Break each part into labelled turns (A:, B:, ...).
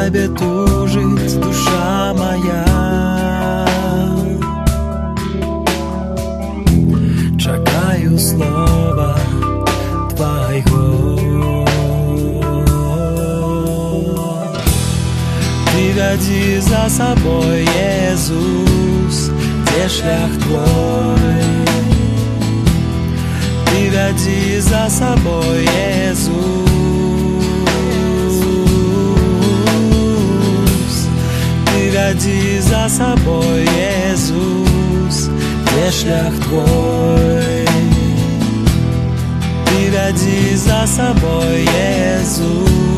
A: Тебе тужит душа моя. Чекаю слова Твоего. Ты веди за собой, Иисус, где шлях Твой. Ты веди за собой, Иисус. Ты веди за собой, Иисус, где шлях Твой. Ты веди за собой, Иисус.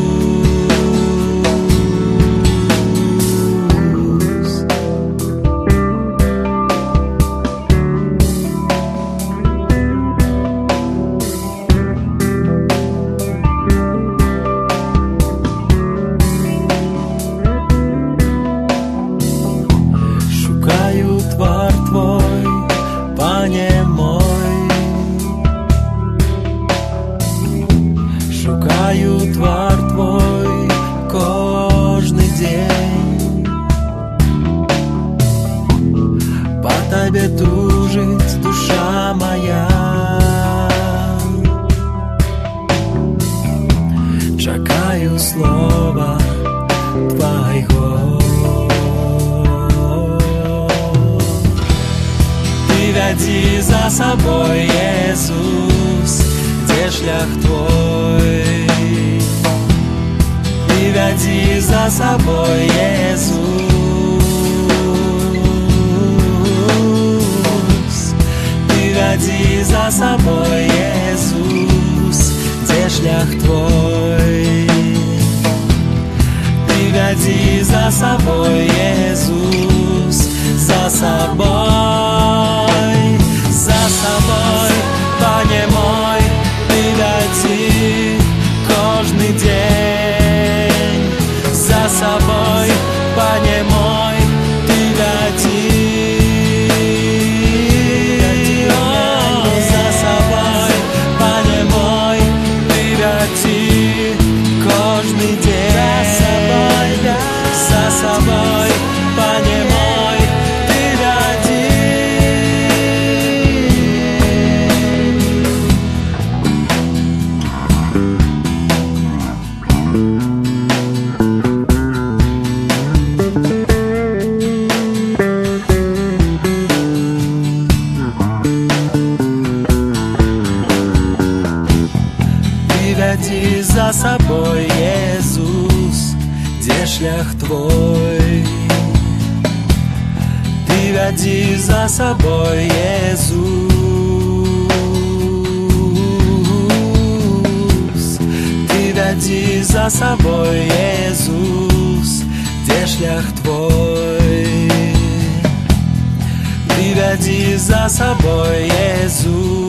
A: Шукаю твар Твой, Пане мой. Шукаю твар Твой кожний день. По Тебе тужить душа моя. Чекаю слова Твоего. Ты веди за собой, Иисус, где шлях Твой. Ты веди за собой, Иисус. Ты веди за собой, Иисус, где шлях Твой. Ты веди за собой, Иисус, за собой, Пане мой. Ты веди кожний день. За собой, Пане мой, Ты веди. За собой, Пане мой, Ты веди кожний день. За собой, Пане мой, Ты веди. Ты веди за собой, Иисус, где шлях Твой. Ты веди за собой, Иисус. Ты веди за собой, Иисус, где шлях Твой. Ты веди за собой, Иисус.